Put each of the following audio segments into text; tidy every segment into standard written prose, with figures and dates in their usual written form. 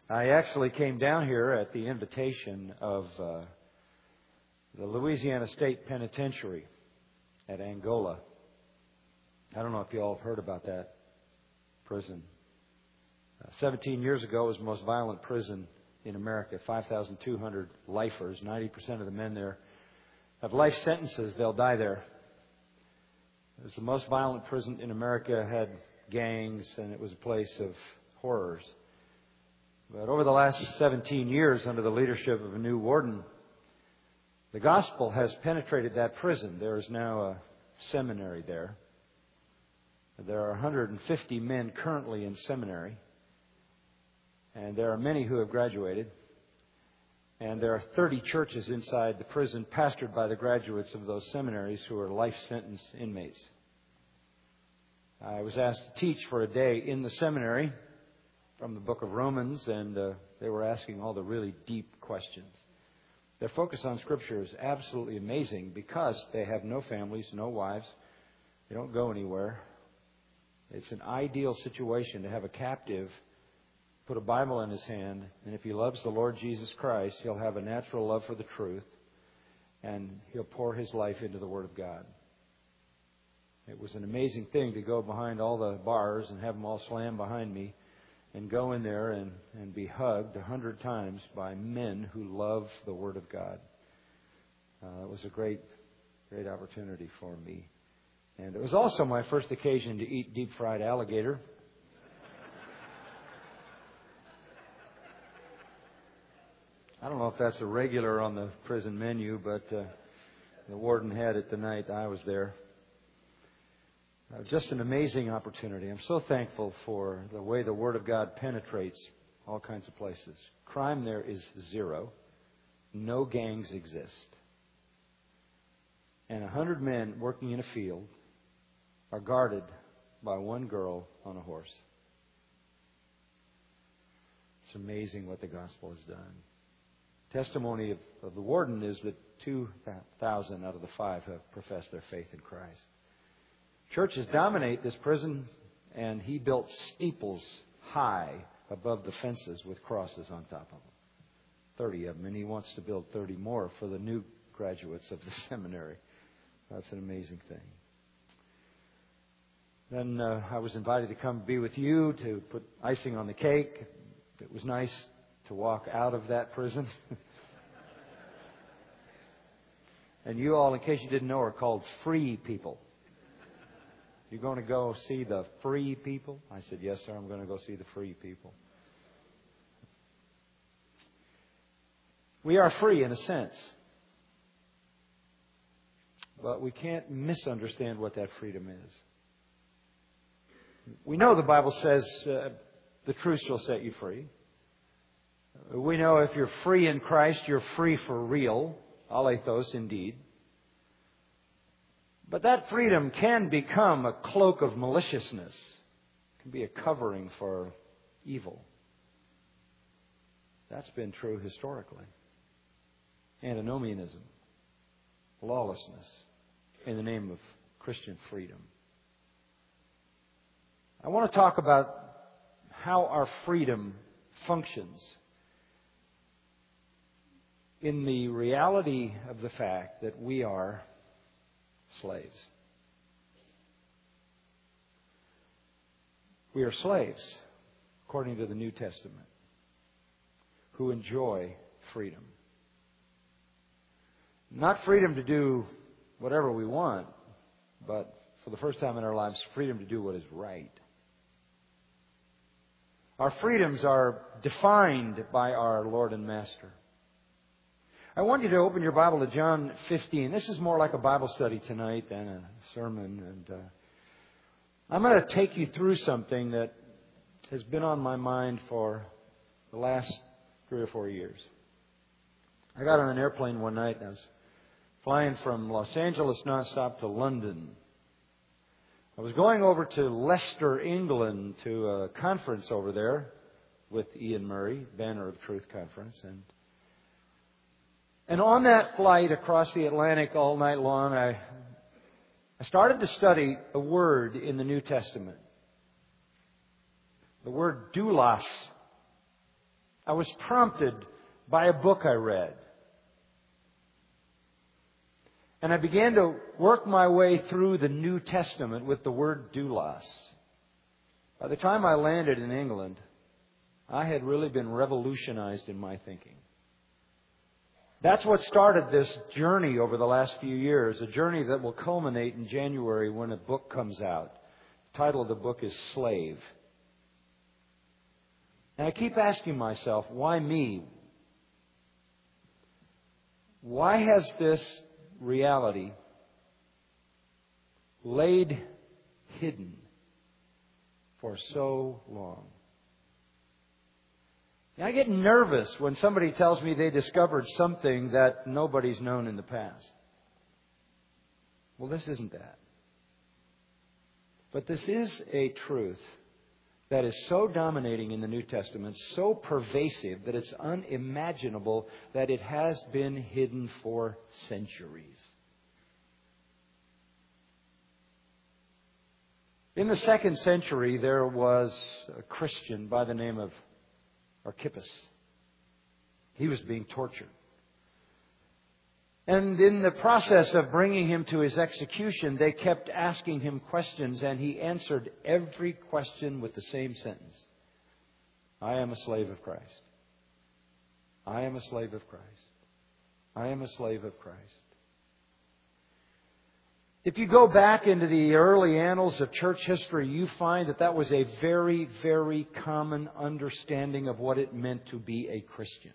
I actually came down here at the invitation of the Louisiana State Penitentiary at Angola. I don't know if you all have heard about that prison. 17 years ago, it was the most violent prison in America. 5,200 lifers. 90% of the men there have life sentences. They'll die there. It was the most violent prison in America. It had gangs, and it was a place of horrors. But over the last 17 years, under the leadership of a new warden, the gospel has penetrated that prison. There is now a seminary there. There are 150 men currently in seminary. And there are many who have graduated. And there are 30 churches inside the prison pastored by the graduates of those seminaries who are life sentence inmates. I was asked to teach for a day in the seminary from the book of Romans, and they were asking all the really deep questions. Their focus on Scripture is absolutely amazing because they have no families, no wives. They don't go anywhere. It's an ideal situation to have a captive put a Bible in his hand, and if he loves the Lord Jesus Christ, he'll have a natural love for the truth, and he'll pour his life into the Word of God. It was an amazing thing to go behind all the bars and have them all slam behind me and go in there and be hugged 100 times by men who love the Word of God. It was a great opportunity for me. And it was also my first occasion to eat deep-fried alligator. I don't know if that's a regular on the prison menu, but the warden had it the night I was there. Just an amazing opportunity. I'm so thankful for the way the Word of God penetrates all kinds of places. Crime there is zero. No gangs exist. And 100 men working in a field are guarded by one girl on a horse. It's amazing what the gospel has done. Testimony of the warden is that 2,000 out of the 5 have professed their faith in Christ. Churches dominate this prison, and he built steeples high above the fences with crosses on top of them. 30 of them, and he wants to build 30 more for the new graduates of the seminary. That's an amazing thing. Then I was invited to come be with you to put icing on the cake. It was nice to walk out of that prison. And you all, in case you didn't know, are called free people. You're going to go see the free people? I said, yes, sir, I'm going to go see the free people. We are free in a sense. But we can't misunderstand what that freedom is. We know the Bible says the truth shall set you free. We know if you're free in Christ, you're free for real. Aleithos, indeed. But that freedom can become a cloak of maliciousness. It can be a covering for evil. That's been true historically. Antinomianism, lawlessness, in the name of Christian freedom. I want to talk about how our freedom functions in the reality of the fact that we are slaves. We are slaves, according to the New Testament, who enjoy freedom. Not freedom to do whatever we want, but for the first time in our lives, freedom to do what is right. Our freedoms are defined by our Lord and Master. I want you to open your Bible to John 15. This is more like a Bible study tonight than a sermon. And I'm going to take you through something that has been on my mind for the last 3 or 4 years. I got on an airplane one night and I was flying from Los Angeles nonstop to London. I was going over to Leicester, England, to a conference over there with Ian Murray, Banner of Truth Conference. And on that flight across the Atlantic all night long, I started to study a word in the New Testament. The word doulos. I was prompted by a book I read. And I began to work my way through the New Testament with the word doulos. By the time I landed in England, I had really been revolutionized in my thinking. That's what started this journey over the last few years, a journey that will culminate in January when a book comes out. The title of the book is Slave. And I keep asking myself, why me? Why has this reality laid hidden for so long? Now, I get nervous when somebody tells me they discovered something that nobody's known in the past. Well, this isn't that. But this is a truth that is so dominating in the New Testament, so pervasive that it's unimaginable that it has been hidden for centuries. In the 2nd century, there was a Christian by the name of Archippus. He was being tortured. And in the process of bringing him to his execution, they kept asking him questions, and he answered every question with the same sentence. I am a slave of Christ. I am a slave of Christ. I am a slave of Christ. If you go back into the early annals of church history, you find that that was a very, very common understanding of what it meant to be a Christian.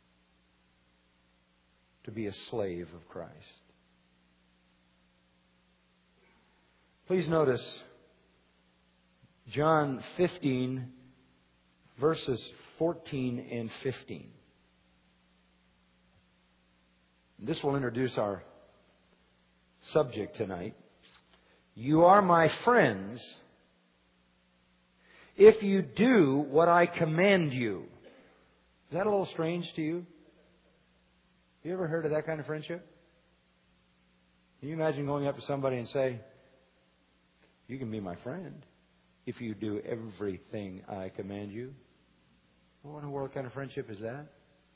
To be a slave of Christ. Please notice John 15, verses 14 and 15. This will introduce our subject tonight. You are my friends if you do what I command you. Is that a little strange to you? You ever heard of that kind of friendship? Can you imagine going up to somebody and say, you can be my friend if you do everything I command you? What in the world kind of friendship is that?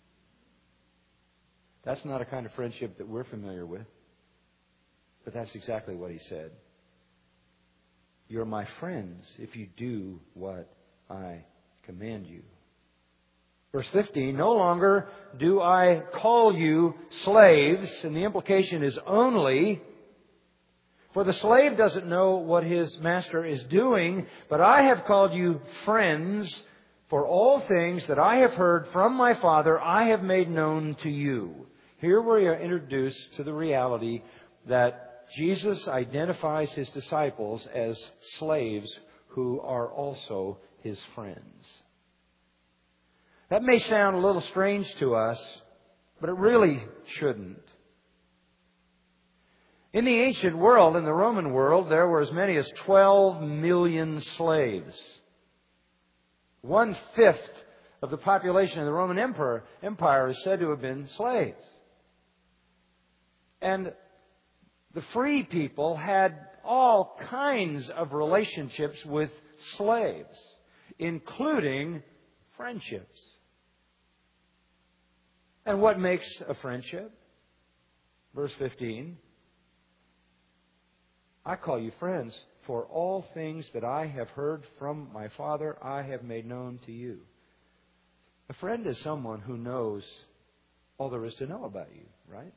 That's not a kind of friendship that we're familiar with. But that's exactly what he said. You're my friends if you do what I command you. Verse 15, no longer do I call you slaves, and the implication is only, for the slave doesn't know what his master is doing, but I have called you friends, for all things that I have heard from my Father I have made known to you. Here we are introduced to the reality that Jesus identifies His disciples as slaves who are also His friends. That may sound a little strange to us, but it really shouldn't. In the ancient world, in the Roman world, there were as many as 12 million slaves. 1/5 of the population of the Roman Empire is said to have been slaves. And the free people had all kinds of relationships with slaves, including friendships. And what makes a friendship? Verse 15. I call you friends, for all things that I have heard from my Father I have made known to you. A friend is someone who knows all there is to know about you, right?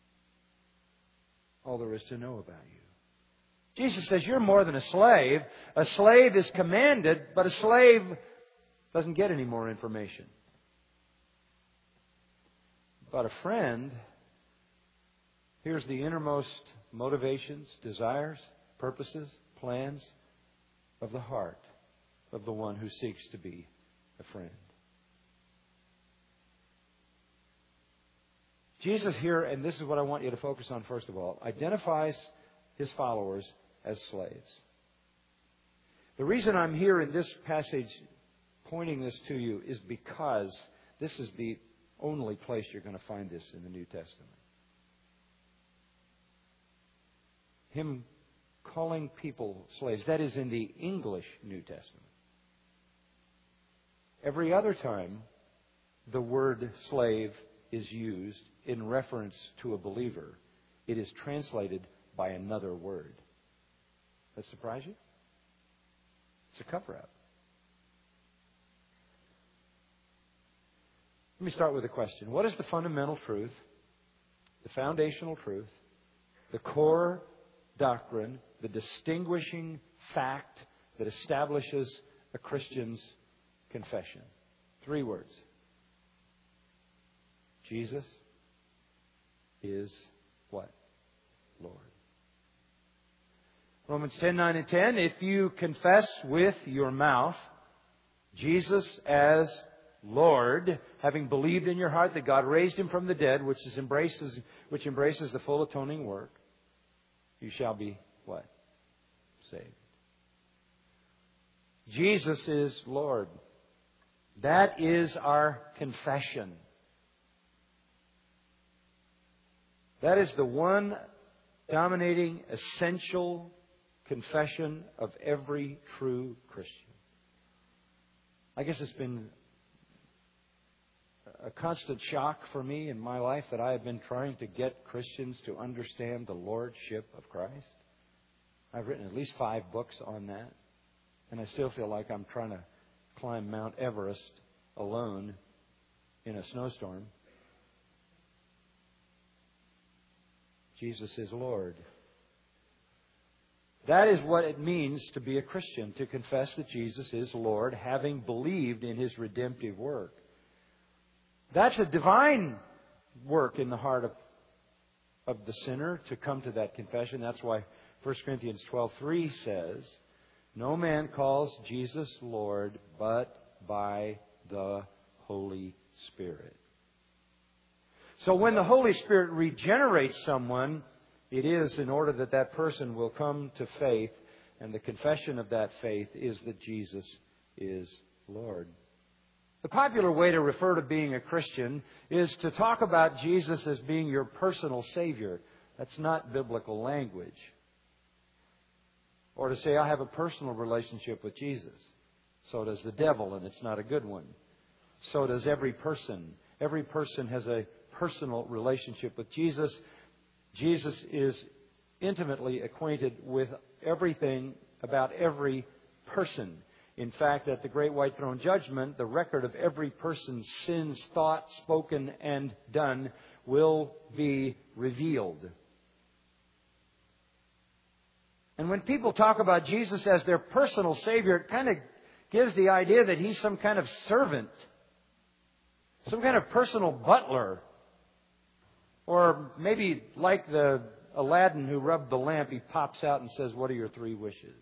All there is to know about you. Jesus says you're more than a slave. A slave is commanded, but a slave doesn't get any more information. But a friend hears the innermost motivations, desires, purposes, plans of the heart of the one who seeks to be a friend. Jesus here, and this is what I want you to focus on first of all, identifies His followers as slaves. The reason I'm here in this passage pointing this to you is because this is the only place you're going to find this in the New Testament. Him calling people slaves. That is in the English New Testament. Every other time the word slave is used in reference to a believer, it is translated by another word. That surprise you? It's a cover-up. Let me start with a question. What is the fundamental truth, the foundational truth, the core doctrine, the distinguishing fact that establishes a Christian's confession? 3 words. Jesus is what? Lord. Romans 10:9 and 10, if you confess with your mouth Jesus as Lord, having believed in your heart that God raised Him from the dead, which embraces the full atoning work, you shall be what? Saved. Jesus is Lord. That is our confession. That is the one dominating, essential confession of every true Christian. I guess it's been a constant shock for me in my life that I have been trying to get Christians to understand the Lordship of Christ. I've written at least 5 books on that, and I still feel like I'm trying to climb Mount Everest alone in a snowstorm. Jesus is Lord. That is what it means to be a Christian, to confess that Jesus is Lord, having believed in His redemptive work. That's a divine work in the heart of the sinner to come to that confession. That's why 1 Corinthians 12:3 says, no man calls Jesus Lord but by the Holy Spirit. So when the Holy Spirit regenerates someone, it is in order that that person will come to faith, and the confession of that faith is that Jesus is Lord. The popular way to refer to being a Christian is to talk about Jesus as being your personal Savior. That's not biblical language. Or to say, I have a personal relationship with Jesus. So does the devil, and it's not a good one. So does every person. Every person has a personal relationship with Jesus. Jesus is intimately acquainted with everything about every person. In fact, at the Great White Throne Judgment, the record of every person's sins, thought, spoken, and done will be revealed. And when people talk about Jesus as their personal Savior, it kind of gives the idea that He's some kind of servant, some kind of personal butler. Or maybe like the Aladdin who rubbed the lamp, He pops out and says, what are your 3 wishes?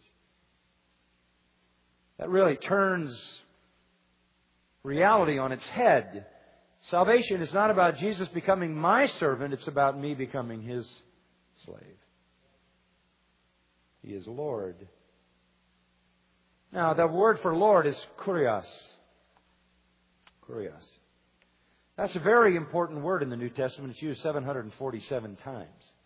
That really turns reality on its head. Salvation is not about Jesus becoming my servant. It's about me becoming His slave. He is Lord. Now, the word for Lord is kurios. Kurios. That's a very important word in the New Testament. It's used 747 times.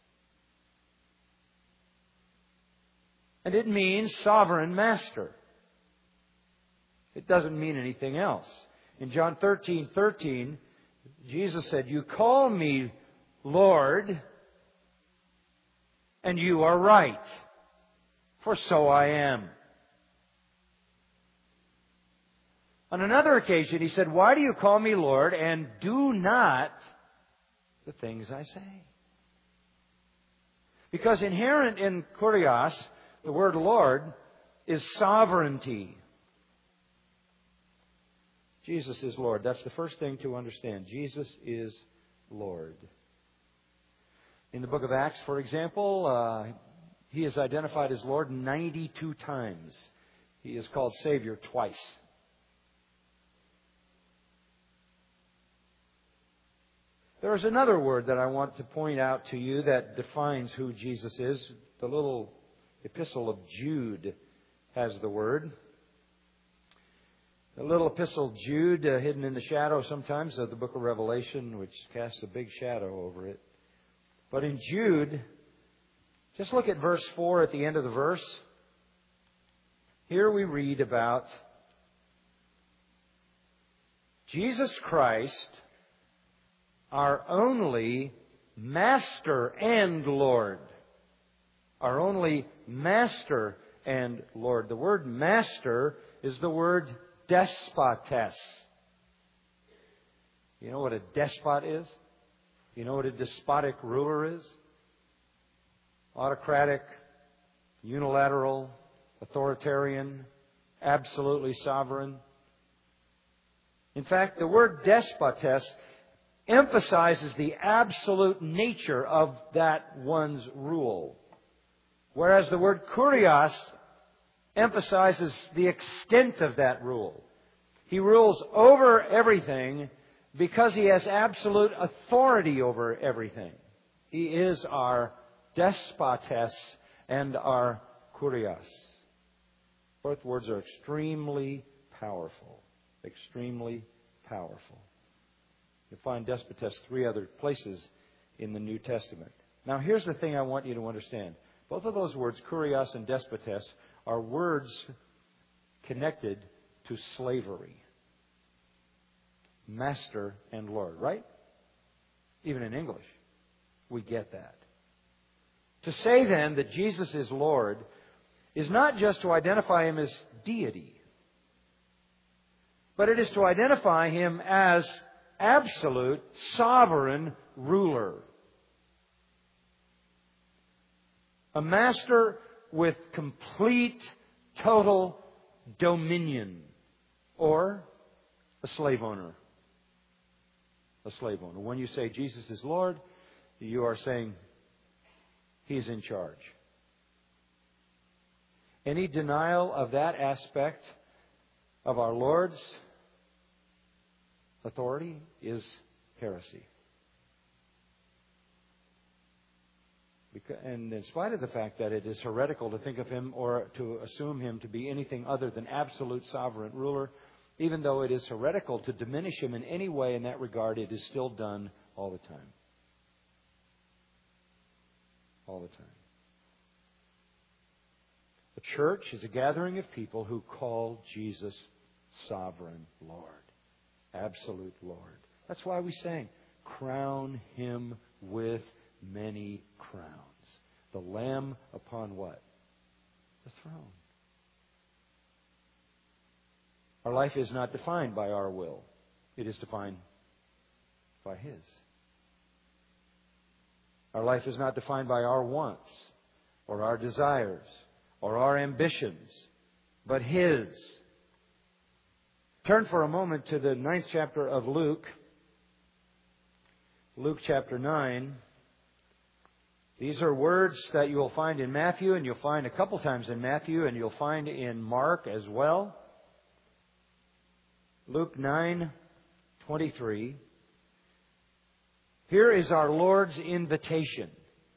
And it means sovereign master. It doesn't mean anything else. In John 13:13, Jesus said, you call me Lord, and you are right, for so I am. On another occasion, He said, why do you call me Lord and do not the things I say? Because inherent in kurios, the word Lord, is sovereignty. Jesus is Lord. That's the first thing to understand. Jesus is Lord. In the book of Acts, for example, He is identified as Lord 92 times. He is called Savior twice. There is another word that I want to point out to you that defines who Jesus is. The little epistle of Jude has the word. The little epistle of Jude, hidden in the shadow sometimes of the book of Revelation, which casts a big shadow over it. But in Jude, just look at verse 4 at the end of the verse. Here we read about Jesus Christ, our only Master and Lord. Our only Master and Lord. The word master is the word despotes. You know what a despot is? You know what a despotic ruler is? Autocratic, unilateral, authoritarian, absolutely sovereign. In fact, the word despotes emphasizes the absolute nature of that one's rule. Whereas the word kurios emphasizes the extent of that rule. He rules over everything because He has absolute authority over everything. He is our despotes and our kurios. Both words are extremely powerful. Extremely powerful. You'll find despotes 3 other places in the New Testament. Now here's the thing I want you to understand. Both of those words, kurios and despotes, are words connected to slavery. Master and Lord, right? Even in English, we get that. To say then that Jesus is Lord is not just to identify Him as deity, but it is to identify Him as absolute, sovereign ruler. A master with complete, total dominion. Or a slave owner. A slave owner. When you say Jesus is Lord, you are saying He's in charge. Any denial of that aspect of our Lord's authority is heresy. And in spite of the fact that it is heretical to think of Him or to assume Him to be anything other than absolute sovereign ruler, even though it is heretical to diminish Him in any way in that regard, it is still done all the time. All the time. The church is a gathering of people who call Jesus sovereign Lord. Absolute Lord. That's why we sang, crown Him with many crowns. The Lamb upon what? The throne. Our life is not defined by our will. It is defined by His. Our life is not defined by our wants or our desires or our ambitions, but His. Turn for a moment to the 9th chapter of Luke. Luke chapter 9. These are words that you will find in Matthew, and you'll find a couple times in Matthew, and you'll find in Mark as well. Luke 9:23. Here is our Lord's invitation.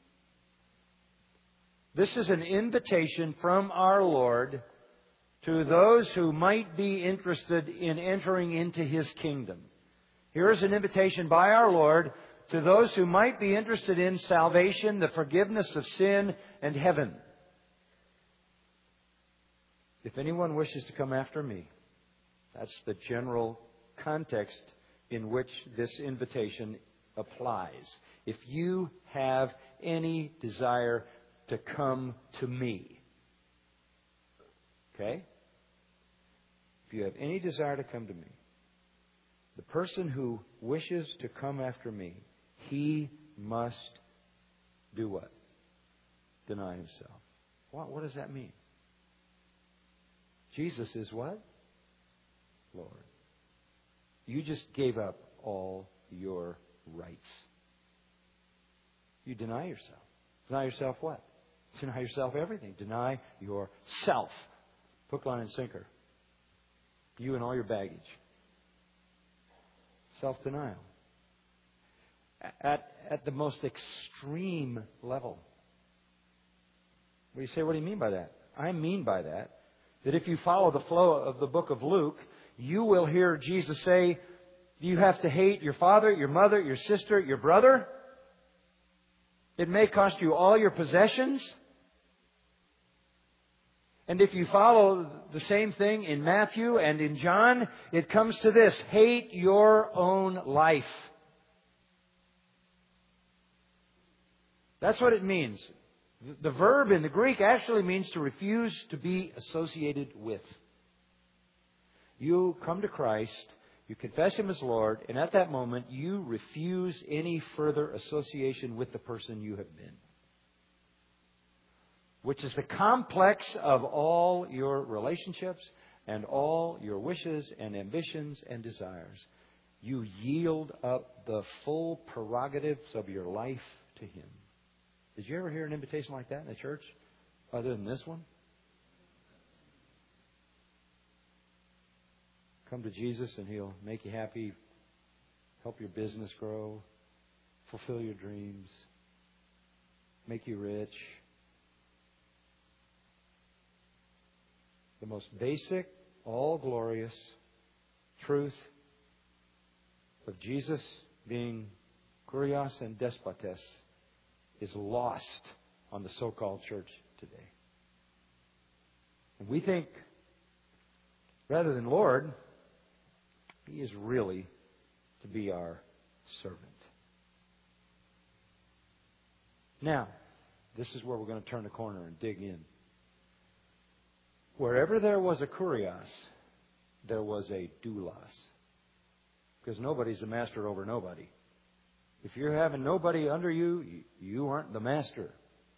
This is an invitation from our Lord to those who might be interested in entering into His kingdom. Here is an invitation by our Lord to those who might be interested in salvation, the forgiveness of sin, and heaven. If anyone wishes to come after me, that's the general context in which this invitation applies. If you have any desire to come to me, okay? If you have any desire to come to me, the person who wishes to come after me, he must do what? Deny himself. What does that mean? Jesus is what? Lord. You just gave up all your rights. You deny yourself. Deny yourself what? Deny yourself everything. Deny yourself. Hook, line, and sinker. You and all your baggage. Self-denial. At the most extreme level. Well, you say, what do you mean by that? I mean by that if you follow the flow of the book of Luke, you will hear Jesus say, you have to hate your father, your mother, your sister, your brother. It may cost you all your possessions. And if you follow the same thing in Matthew and in John, it comes to this: hate your own life. That's what it means. The verb in the Greek actually means to refuse to be associated with. You come to Christ, you confess Him as Lord, and at that moment you refuse any further association with the person you have been, which is the complex of all your relationships and all your wishes and ambitions and desires. You yield up the full prerogatives of your life to Him. Did you ever hear an invitation like that in a church other than this one? Come to Jesus and He'll make you happy, help your business grow, fulfill your dreams, make you rich. The most basic, all-glorious truth of Jesus being kurios and despotes is lost on the so-called church today. And we think, rather than Lord, He is really to be our servant. Now, this is where we're going to turn the corner and dig in. Wherever there was a kurios, there was a doulos. Because nobody's the master over nobody. If you're having nobody under you, you aren't the master.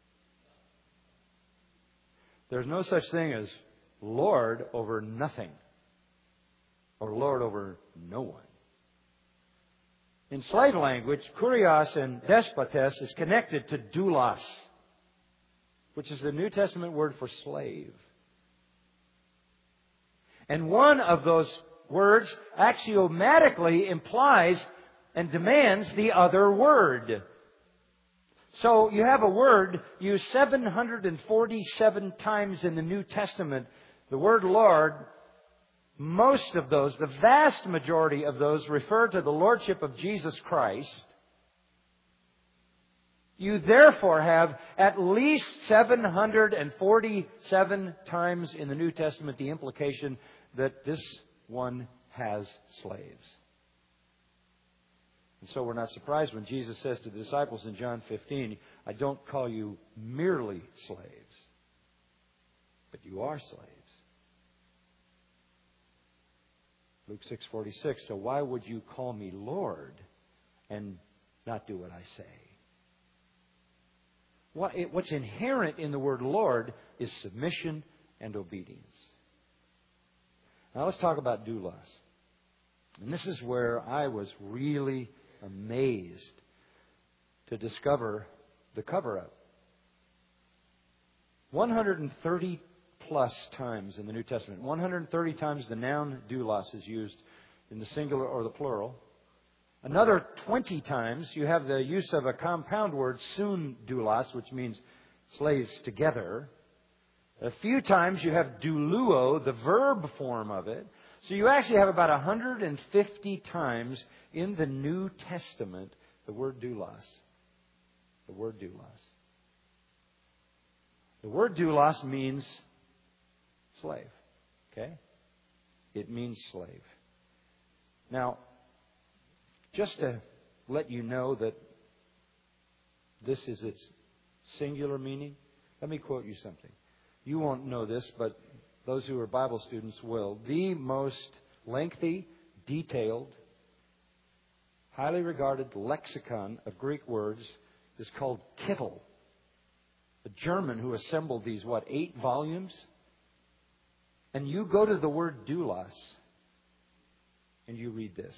There's no such thing as Lord over nothing, or Lord over no one. In slave language, kurios and despotes is connected to doulos, which is the New Testament word for slave. And one of those words axiomatically implies and demands the other word. So you have a word used 747 times in the New Testament. The word Lord, most of those, the vast majority of those, refer to the Lordship of Jesus Christ. You therefore have at least 747 times in the New Testament the implication that this one has slaves. And so we're not surprised when Jesus says to the disciples in John 15, I don't call you merely slaves, but you are slaves. Luke 6:46, so why would you call me Lord and not do what I say? What's inherent in the word Lord is submission and obedience. Now let's talk about doulos. And this is where I was really amazed to discover the cover-up. 130 plus times in the New Testament. 130 times the noun doulos is used in the singular or the plural. Another 20 times you have the use of a compound word, sun doulos, which means slaves together. A few times you have douluo, the verb form of it. So you actually have about 150 times in the New Testament the word doulos. The word doulos. The word doulos means slave. Okay? It means slave. Now, just to let you know that this is its singular meaning, let me quote you something. You won't know this, but those who are Bible students will. The most lengthy, detailed, highly regarded lexicon of Greek words is called Kittel. A German who assembled these, 8 volumes? And you go to the word doulos and you read this.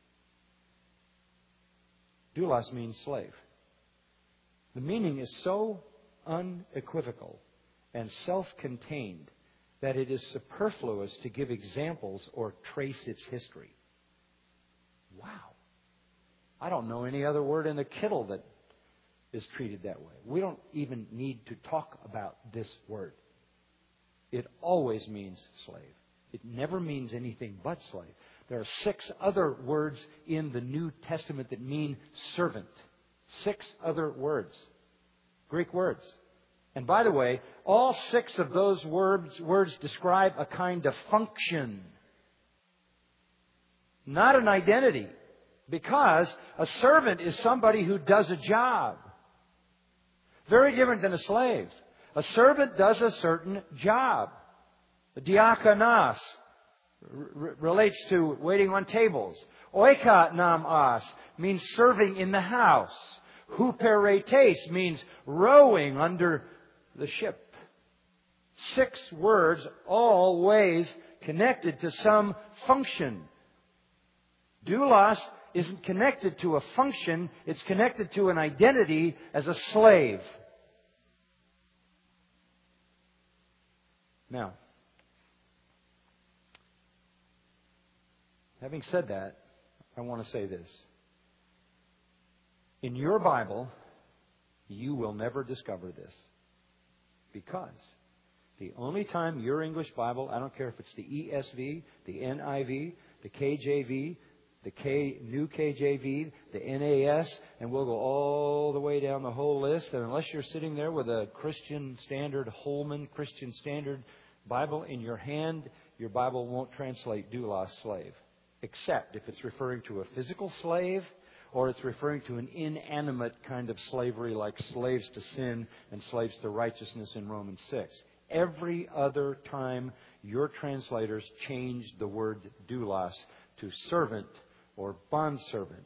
Doulos means slave. The meaning is so unequivocal and self-contained that it is superfluous to give examples or trace its history. Wow. I don't know any other word in the Kittel that is treated that way. We don't even need to talk about this word. It always means slave. It never means anything but slave. There are 6 other words in the New Testament that mean servant. 6 other words. Greek words. And by the way, all 6 of those words describe a kind of function, not an identity. Because a servant is somebody who does a job. Very different than a slave. A servant does a certain job. The diakonos relates to waiting on tables. Oikonomos means serving in the house. Huperetes means rowing under the ship. 6 words, always connected to some function. Doulos isn't connected to a function, it's connected to an identity as a slave. Now, having said that, I want to say this. In your Bible, you will never discover this. Because the only time your English Bible, I don't care if it's the ESV, the NIV, the KJV, the New KJV, the NAS, and we'll go all the way down the whole list. And unless you're sitting there with a Christian Standard, Holman Christian Standard Bible in your hand, your Bible won't translate doulos, slave. Except if it's referring to a physical slave or it's referring to an inanimate kind of slavery like slaves to sin and slaves to righteousness in Romans 6. Every other time your translators change the word doulos to servant or bondservant.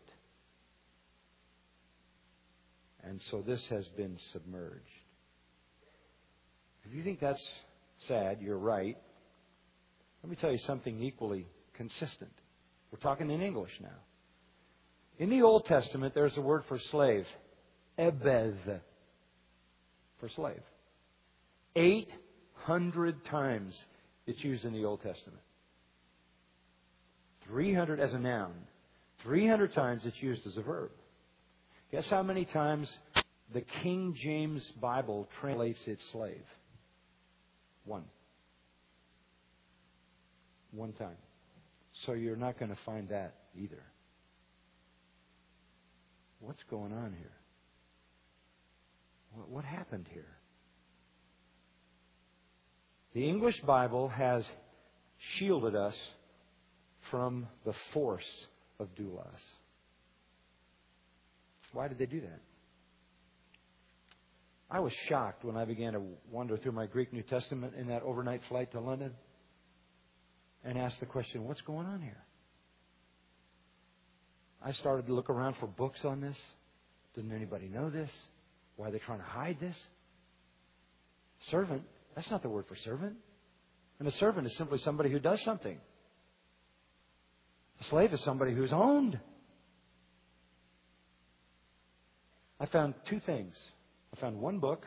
And so this has been submerged. If you think that's sad, you're right. Let me tell you something equally consistent. We're talking in English now. In the Old Testament, there's a word for slave. Ebed. For slave. 800 times it's used in the Old Testament. 300 as a noun. 300 times it's used as a verb. Guess how many times the King James Bible translates it slave? 1. 1 time. So you're not going to find that either. What's going on here? What happened here? The English Bible has shielded us from the force of doulos. Why did they do that? I was shocked when I began to wander through my Greek New Testament in that overnight flight to London and asked the question, what's going on here? I started to look around for books on this. Doesn't anybody know this? Why are they trying to hide this? Servant, that's not the word for servant. And a servant is simply somebody who does something. A slave is somebody who's owned. I found 2 things. I found 1 book,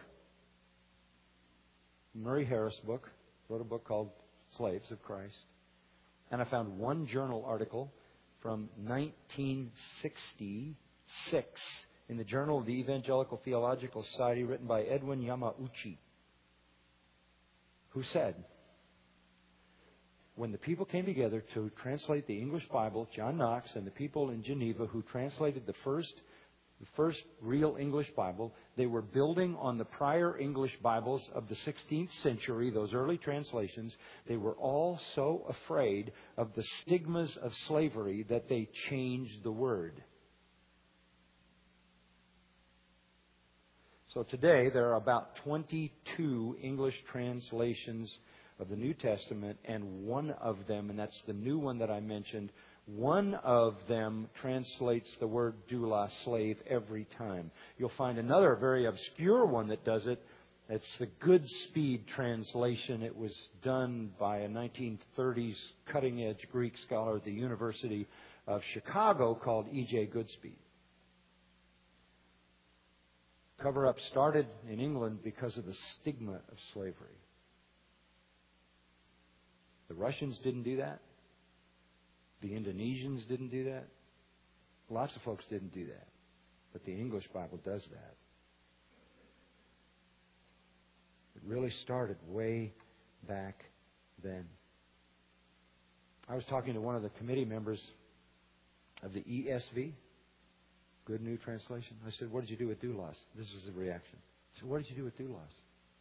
Murray Harris book, wrote a book called Slaves of Christ. And I found 1 journal article from 1966 in the Journal of the Evangelical Theological Society written by Edwin Yamauchi, who said, when the people came together to translate the English Bible, John Knox and the people in Geneva who translated the first real English Bible, they were building on the prior English Bibles of the 16th century, those early translations. They were all so afraid of the stigmas of slavery that they changed the word. So today there are about 22 English translations of the New Testament, and one of them, and that's the new one that I mentioned, one of them translates the word doulos, slave, every time. You'll find another very obscure one that does it. It's the Goodspeed translation. It was done by a 1930s cutting-edge Greek scholar at the University of Chicago called E.J. Goodspeed. Cover-up started in England because of the stigma of slavery. The Russians didn't do that. The Indonesians didn't do that. Lots of folks didn't do that. But the English Bible does that. It really started way back then. I was talking to one of the committee members of the ESV, Good New Translation. I said, what did you do with doulos? This was the reaction. I said, what did you do with doulos?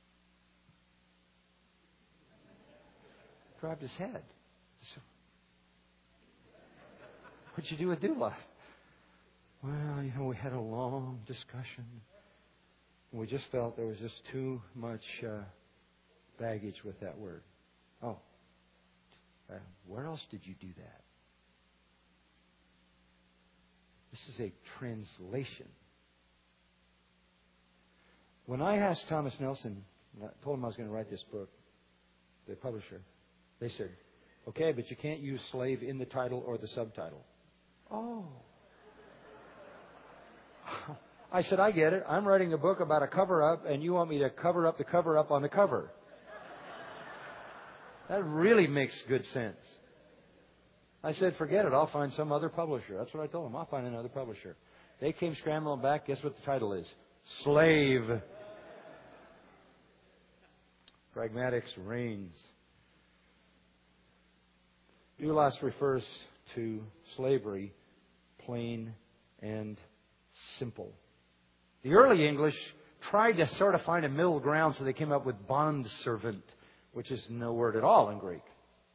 grabbed his head. I said, "What'd you do with Dula?" "Well, we had a long discussion. We just felt there was just too much baggage with that word." "Oh, where else did you do that?" This is a translation. When I asked Thomas Nelson, I told him I was going to write this book, the publisher, they said, "Okay, but you can't use slave in the title or the subtitle." "Oh." I said, "I get it. I'm writing a book about a cover-up, and you want me to cover up the cover-up on the cover." That really makes good sense. I said, "Forget it. I'll find some other publisher." That's what I told them. I'll find another publisher. They came scrambling back. Guess what the title is? Slave. Pragmatics reigns. Doulos refers to slavery, plain and simple. The early English tried to sort of find a middle ground, so they came up with bondservant, which is no word at all in Greek.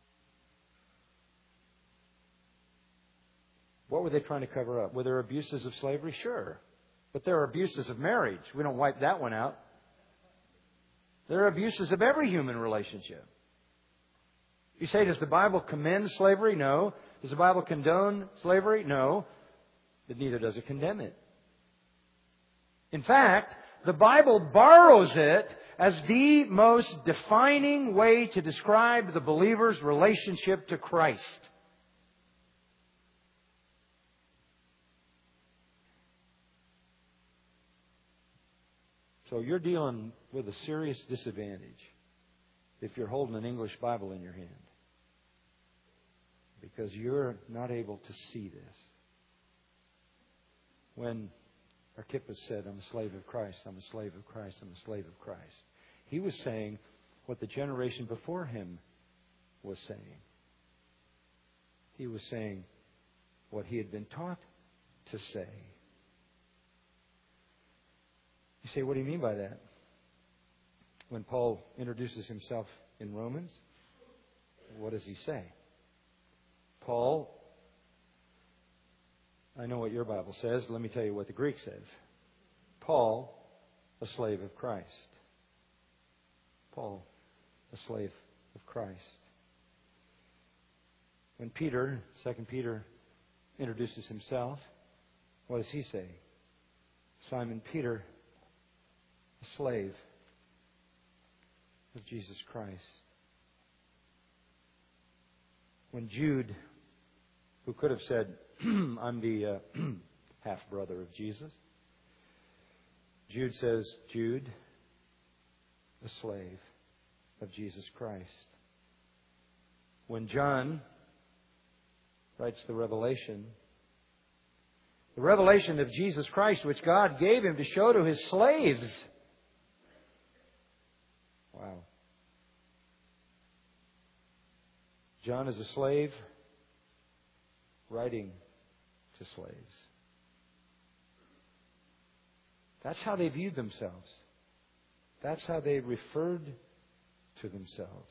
What were they trying to cover up? Were there abuses of slavery? Sure. But there are abuses of marriage. We don't wipe that one out. There are abuses of every human relationship. You say, does the Bible commend slavery? No. Does the Bible condone slavery? No. But neither does it condemn it. In fact, the Bible borrows it as the most defining way to describe the believer's relationship to Christ. So you're dealing with a serious disadvantage if you're holding an English Bible in your hand, because you're not able to see this. When Archippus said, "I'm a slave of Christ, I'm a slave of Christ, I'm a slave of Christ," he was saying what the generation before him was saying. He was saying what he had been taught to say. You say, what do you mean by that? When Paul introduces himself in Romans, what does he say? Paul, I know what your Bible says. Let me tell you what the Greek says. Paul, a slave of Christ. Paul, a slave of Christ. When Peter, 2 Peter, introduces himself, what does he say? Simon Peter, a slave of Jesus Christ. When Jude, who could have said, "I'm the half-brother of Jesus," Jude says, "Jude, a slave of Jesus Christ." When John writes the revelation of Jesus Christ, which God gave him to show to his slaves. Wow. John is a slave writing to slaves. That's how they viewed themselves. That's how they referred to themselves,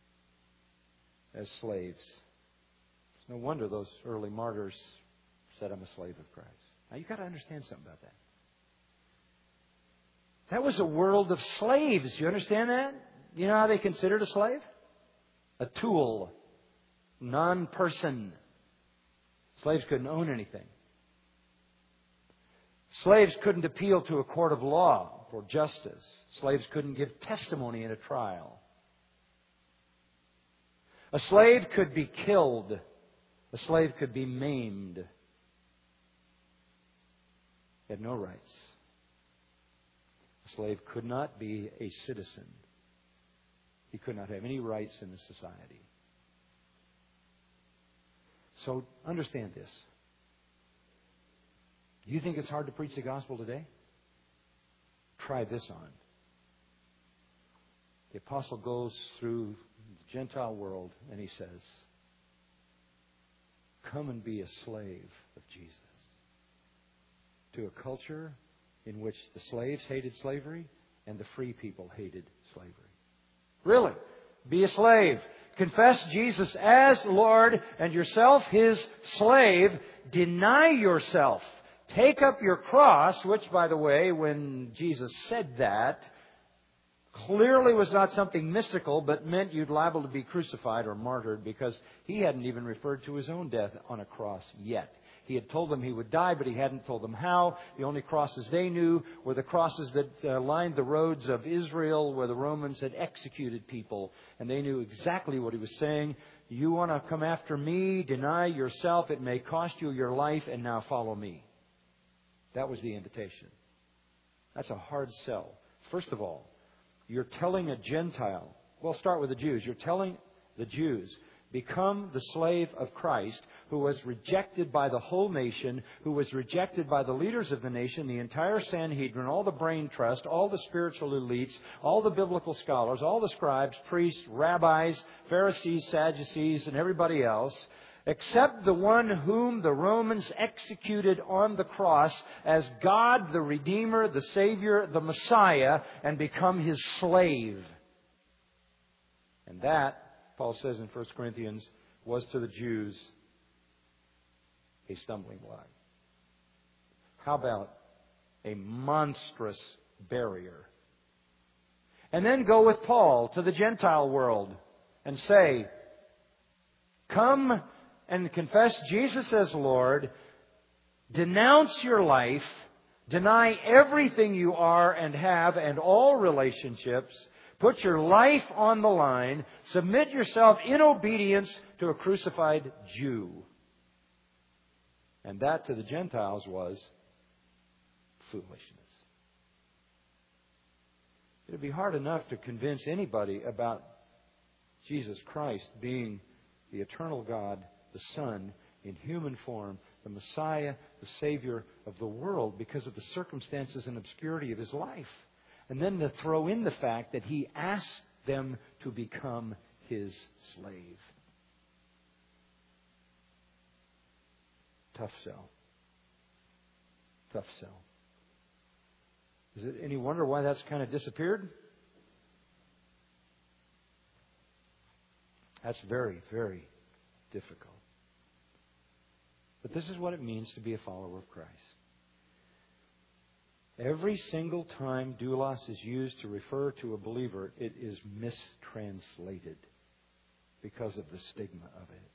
as slaves. It's no wonder those early martyrs said, "I'm a slave of Christ." Now you've got to understand something about that. That was a world of slaves. Do you understand that? You know how they considered a slave? A tool. Non-person. Slaves couldn't own anything. Slaves couldn't appeal to a court of law for justice. Slaves couldn't give testimony in a trial. A slave could be killed. A slave could be maimed. He had no rights. A slave could not be a citizen. He could not have any rights in the society. So understand this. You think it's hard to preach the gospel today? Try this on. The apostle goes through the Gentile world and he says, "Come and be a slave of Jesus." To a culture in which the slaves hated slavery and the free people hated slavery. Really? Be a slave. confess Jesus as Lord and yourself His slave, deny yourself. Take up your cross, which, by the way, when Jesus said that, clearly was not something mystical, but meant you'd liable to be crucified or martyred, because He hadn't even referred to His own death on a cross yet. He had told them He would die, but He hadn't told them how. The only crosses they knew were the crosses that lined the roads of Israel, where the Romans had executed people. And they knew exactly what He was saying. You want to come after me? Deny yourself. It may cost you your life, and now follow me. That was the invitation. That's a hard sell. First of all, you're telling a Gentile, well, start with the Jews. You're telling the Jews, become the slave of Christ, who was rejected by the whole nation, who was rejected by the leaders of the nation, the entire Sanhedrin, all the brain trust, all the spiritual elites, all the biblical scholars, all the scribes, priests, rabbis, Pharisees, Sadducees, and everybody else, except the one whom the Romans executed on the cross as God, the Redeemer, the Savior, the Messiah, and become His slave. And that, Paul says in 1 Corinthians, was to the Jews a stumbling block. How about a monstrous barrier? And then go with Paul to the Gentile world and say, come and confess Jesus as Lord, denounce your life, deny everything you are and have and all relationships, put your life on the line, submit yourself in obedience to a crucified Jew. And that to the Gentiles was foolishness. It would be hard enough to convince anybody about Jesus Christ being the eternal God, the Son, in human form, the Messiah, the Savior of the world, because of the circumstances and obscurity of His life. And then to throw in the fact that He asked them to become His slave. Tough sell. Tough sell. Is it any wonder why that's kind of disappeared? That's very, very difficult. But this is what it means to be a follower of Christ. Every single time doulos is used to refer to a believer, it is mistranslated because of the stigma of it.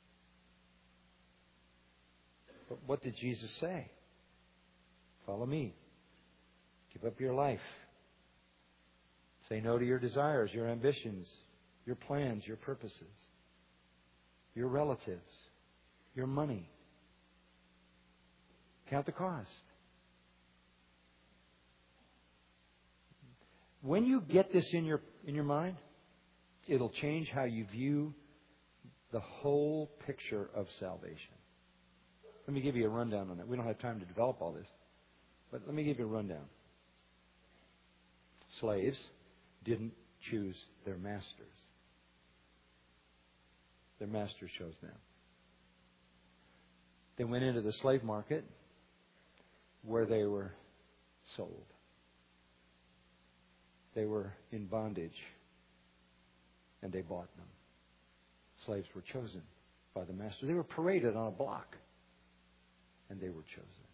But what did Jesus say? Follow me. Give up your life. Say no to your desires, your ambitions, your plans, your purposes, your relatives, your money. Count the cost. When you get this in your mind, it'll change how you view the whole picture of salvation. Let me give you a rundown on that. We don't have time to develop all this, but let me give you a rundown. Slaves didn't choose their masters. Their masters chose them. They went into the slave market where they were sold. They were in bondage, and they bought them. Slaves were chosen by the master. They were paraded on a block, and they were chosen.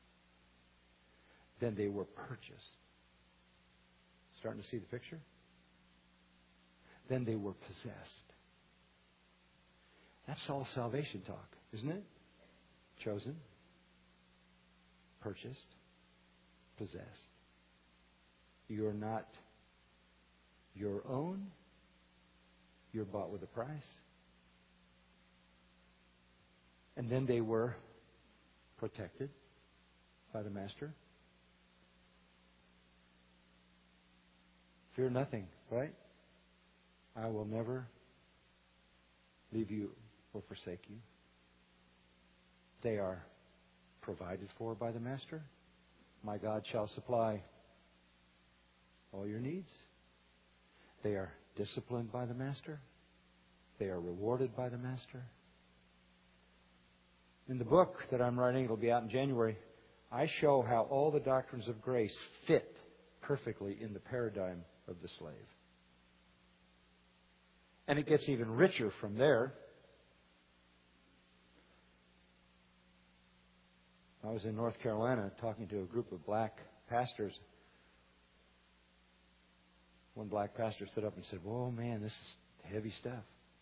Then they were purchased. Starting to see the picture? Then they were possessed. That's all salvation talk, isn't it? Chosen, purchased, possessed. You're not your own. You're bought with a price. And then they were protected by the Master. Fear nothing, right? I will never leave you or forsake you. They are provided for by the Master. My God shall supply all your needs. They are disciplined by the Master. They are rewarded by the Master. In the book that I'm writing, it'll be out in January, I show how all the doctrines of grace fit perfectly in the paradigm of the slave. And it gets even richer from there. I was in North Carolina talking to a group of black pastors. One black pastor stood up and said, "Whoa, man, this is heavy stuff.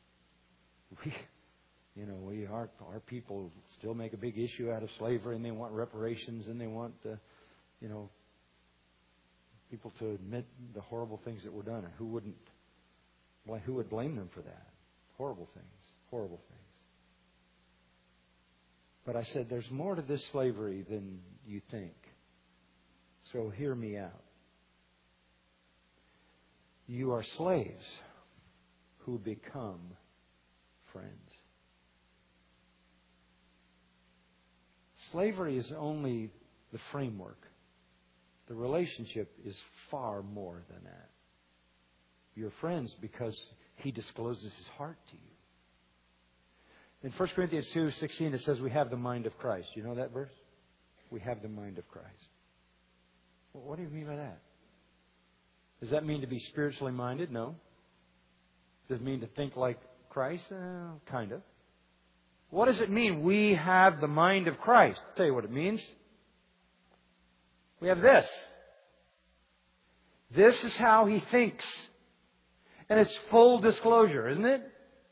Our people still make a big issue out of slavery, and they want reparations, and they want, people to admit the horrible things that were done. And who would blame them for that? Horrible things. But I said, there's more to this slavery than you think. So hear me out. You are slaves who become friends. Slavery is only the framework. The relationship is far more than that. You're friends because He discloses His heart to you. In 1 Corinthians 2:16 it says we have the mind of Christ. You know that verse? We have the mind of Christ. Well, what do you mean by that? Does that mean to be spiritually minded? No. Does it mean to think like Christ? Kind of. What does it mean we have the mind of Christ? I'll tell you what it means. We have this. This is how He thinks. And it's full disclosure, isn't it?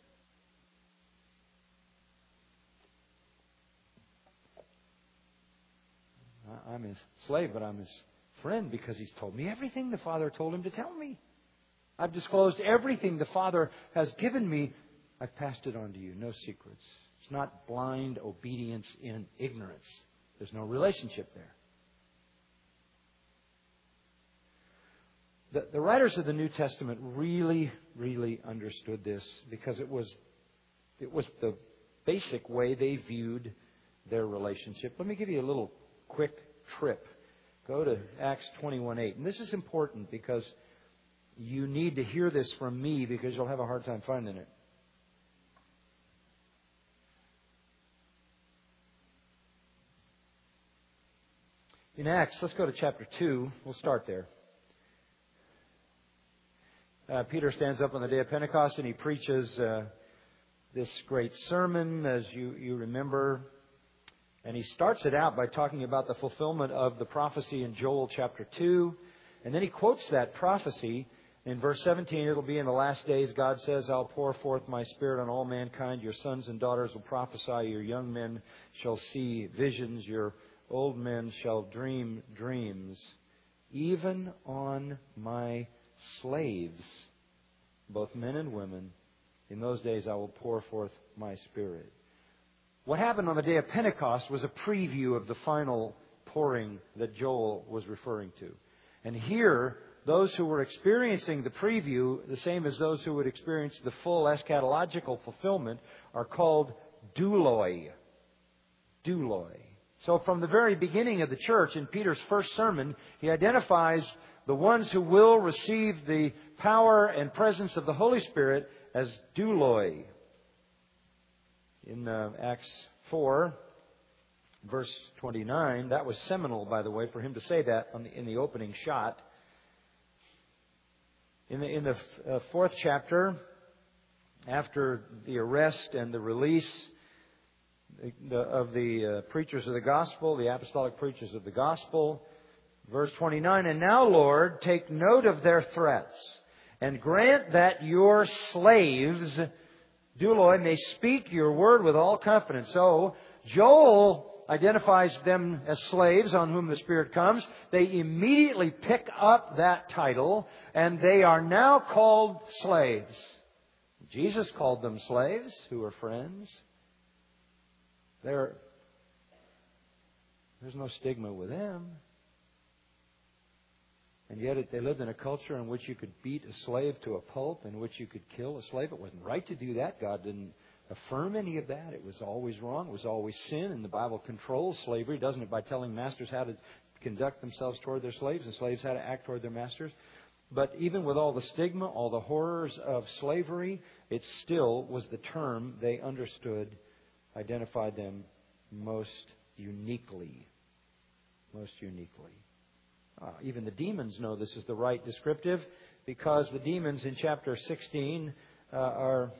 I'm His slave, but I'm His friend because He's told me everything the Father told Him to tell me. I've disclosed everything the Father has given me. I've passed it on to you. No secrets. It's not blind obedience in ignorance. There's no relationship there. The writers of the New Testament really, really understood this because it was the basic way they viewed their relationship. Let me give you a little quick trip. Go to Acts 21:8. And this is important because you need to hear this from me because you'll have a hard time finding it. In Acts, let's go to chapter 2. We'll start there. Peter stands up on the day of Pentecost and he preaches this great sermon, as you remember. And he starts it out by talking about the fulfillment of the prophecy in Joel chapter 2. And then he quotes that prophecy in verse 17. It'll be in the last days, God says, I'll pour forth my Spirit on all mankind. Your sons and daughters will prophesy. Your young men shall see visions. Your old men shall dream dreams. Even on my slaves, both men and women, in those days I will pour forth my Spirit. What happened on the day of Pentecost was a preview of the final pouring that Joel was referring to. And here, those who were experiencing the preview, the same as those who would experience the full eschatological fulfillment, are called douloi. Douloi. So from the very beginning of the church, in Peter's first sermon, he identifies the ones who will receive the power and presence of the Holy Spirit as douloi. In Acts 4, verse 29, that was seminal, by the way, for him to say that in the opening shot. In the fourth chapter, after the arrest and the release of the preachers of the gospel, the apostolic preachers of the gospel, verse 29, and now, Lord, take note of their threats, and grant that your slaves, douloi, may speak your word with all confidence. So, Joel identifies them as slaves on whom the Spirit comes. They immediately pick up that title, and they are now called slaves. Jesus called them slaves who are friends. There's no stigma with them. And yet they lived in a culture in which you could beat a slave to a pulp, in which you could kill a slave. It wasn't right to do that. God didn't affirm any of that. It was always wrong. It was always sin. And the Bible controls slavery, doesn't it, by telling masters how to conduct themselves toward their slaves and slaves how to act toward their masters. But even with all the stigma, all the horrors of slavery, it still was the term they understood, identified them most uniquely. Most uniquely. Even the demons know this is the right descriptive, because the demons in chapter 16 are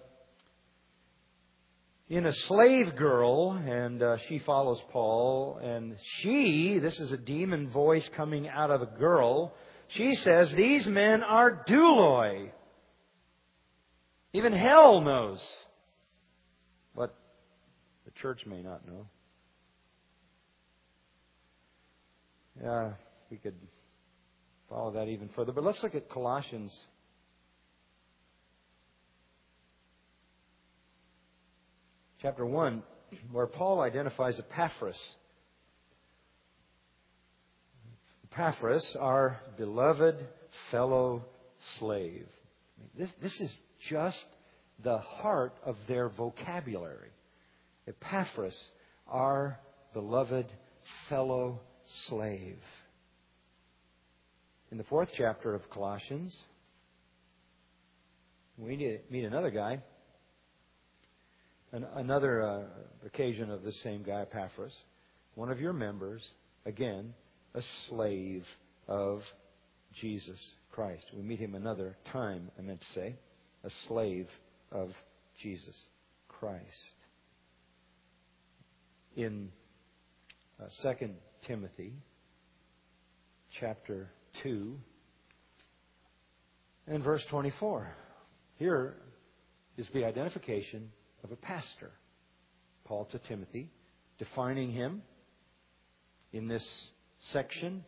in a slave girl, and she follows Paul, and this is a demon voice coming out of a girl, she says, these men are douloi. Even hell knows what the church may not know. We could follow that even further, but let's look at Colossians chapter 1, where Paul identifies Epaphras. Epaphras, our beloved fellow slave. This is just the heart of their vocabulary. Epaphras, our beloved fellow slave. In the 4th chapter of Colossians, we meet another guy. Another occasion of this same guy, Epaphras, one of your members, again, a slave of Jesus Christ. We meet him another time, I meant to say, a slave of Jesus Christ. In 2 Timothy chapter 2 and verse 24, here is the identification of a pastor. Paul to Timothy, defining him in this section.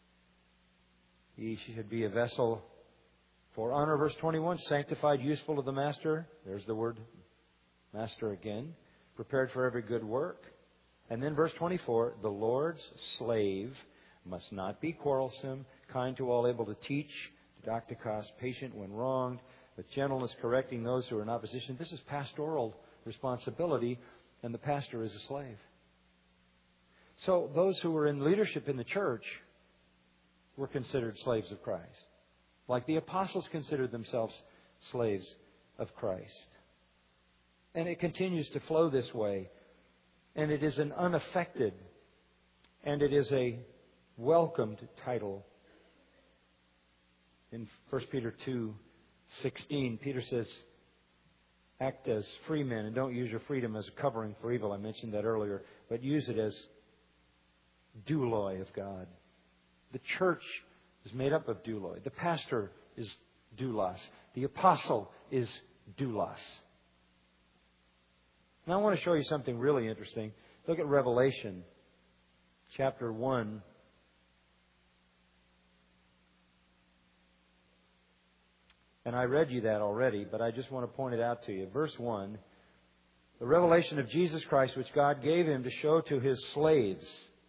He should be a vessel for honor. Verse 21, sanctified, useful to the master. There's the word master again. Prepared for every good work. And then verse 24, the Lord's slave must not be quarrelsome, kind to all, able to teach, didaktikos, patient when wronged, with gentleness correcting those who are in opposition. This is pastoral responsibility, and the pastor is a slave. So those who were in leadership in the church were considered slaves of Christ, like the apostles considered themselves slaves of Christ. And it continues to flow this way, and it is an unaffected, and it is a welcomed title. In 1 Peter 2:16, Peter says, act as free men and don't use your freedom as a covering for evil. I mentioned that earlier. But use it as douloi of God. The church is made up of douloi. The pastor is doulos. The apostle is doulos. Now I want to show you something really interesting. Look at Revelation chapter 1. And I read you that already, but I just want to point it out to you. Verse 1, the revelation of Jesus Christ, which God gave Him to show to His slaves.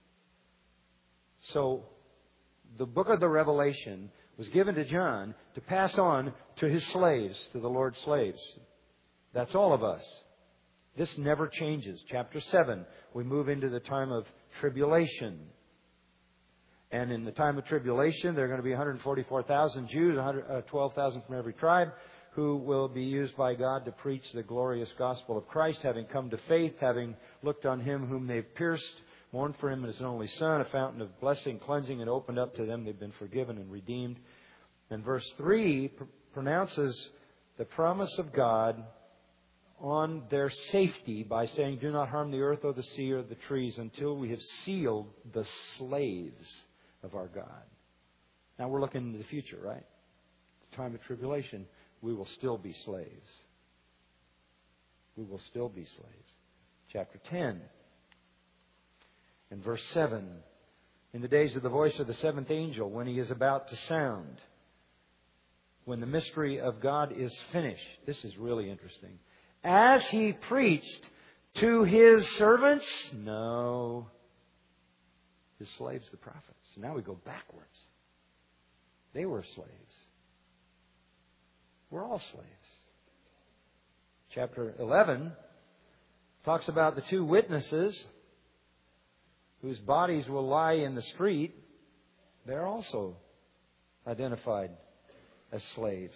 So, the book of the Revelation was given to John to pass on to his slaves, to the Lord's slaves. That's all of us. This never changes. Chapter 7, we move into the time of tribulation. And in the time of tribulation, there are going to be 144,000 Jews, 12,000 from every tribe, who will be used by God to preach the glorious gospel of Christ, having come to faith, having looked on Him whom they've pierced, mourned for Him as an only Son, a fountain of blessing, cleansing, and opened up to them. They've been forgiven and redeemed. And verse 3 pronounces the promise of God on their safety by saying, do not harm the earth or the sea or the trees until we have sealed the slaves of our God. Now we're looking into the future, right? The time of tribulation, we will still be slaves. We will still be slaves. Chapter 10 and verse 7. In the days of the voice of the seventh angel, when he is about to sound, when the mystery of God is finished. This is really interesting. As He preached to His servants? No. His slaves, the prophets. So now we go backwards. They were slaves. We're all slaves. Chapter 11 talks about the two witnesses whose bodies will lie in the street. They're also identified as slaves.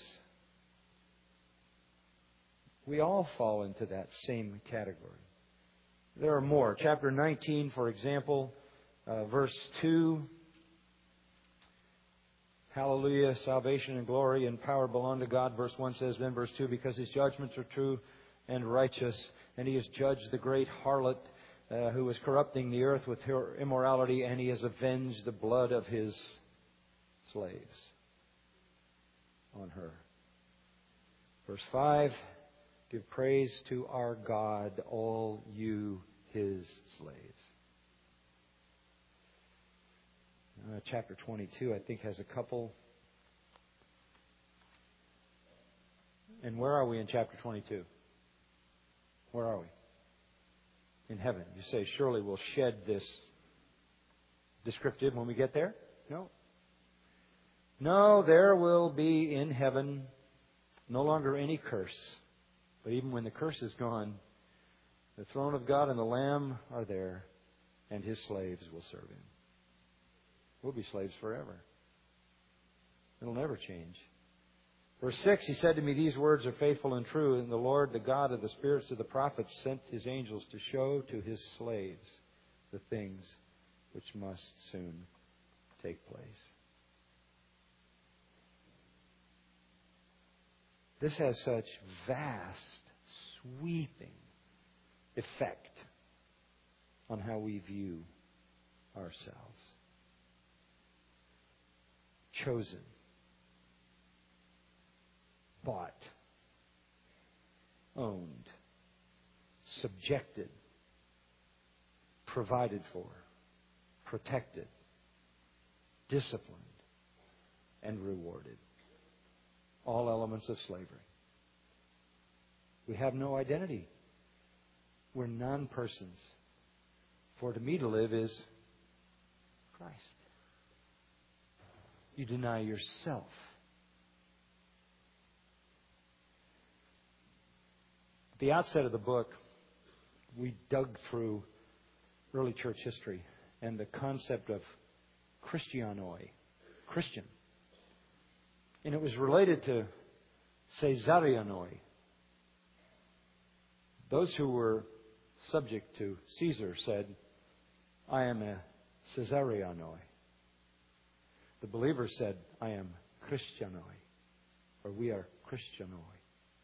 We all fall into that same category. There are more. Chapter 19, for example, verse 2. Hallelujah, salvation and glory and power belong to God. Verse 1 says, then verse 2, because His judgments are true and righteous, and He has judged the great harlot who was corrupting the earth with her immorality, and He has avenged the blood of His slaves on her. Verse 5, give praise to our God, all you His slaves. Chapter 22, I think, has a couple. And where are we in chapter 22? Where are we? In heaven. You say, surely we'll shed this descriptive when we get there? No. No, there will be in heaven no longer any curse. But even when the curse is gone, the throne of God and the Lamb are there, and His slaves will serve Him. We'll be slaves forever. It'll never change. Verse 6, He said to me, these words are faithful and true, and the Lord, the God of the spirits of the prophets, sent His angels to show to His slaves the things which must soon take place. This has such vast, sweeping effect on how we view ourselves. Chosen, bought, owned, subjected, provided for, protected, disciplined, and rewarded. All elements of slavery. We have no identity. We're non-persons. For to me to live is Christ. You deny yourself. At the outset of the book, we dug through early church history and the concept of Christianoi, Christian. And it was related to Caesarianoi. Those who were subject to Caesar said, I am a Caesarianoi. The believer said, I am Christianoi, or we are Christianoi.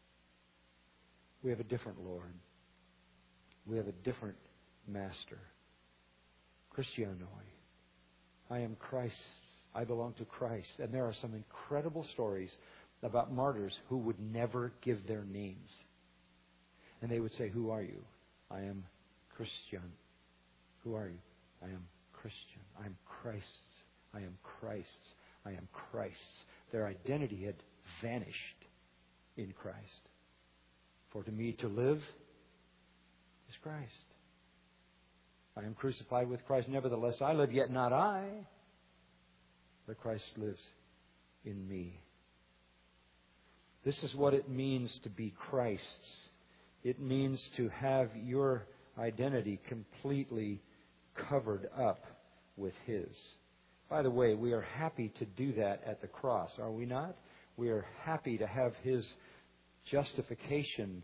We have a different Lord. We have a different Master. Christianoi. I am Christ's. I belong to Christ. And there are some incredible stories about martyrs who would never give their names. And they would say, who are you? I am Christian. Who are you? I am Christian. I am Christ's. I am Christ's. I am Christ's. Their identity had vanished in Christ. For to me to live is Christ. I am crucified with Christ. Nevertheless, I live, yet not I, but Christ lives in me. This is what it means to be Christ's. It means to have your identity completely covered up with His. By the way, we are happy to do that at the cross, are we not? We are happy to have His justification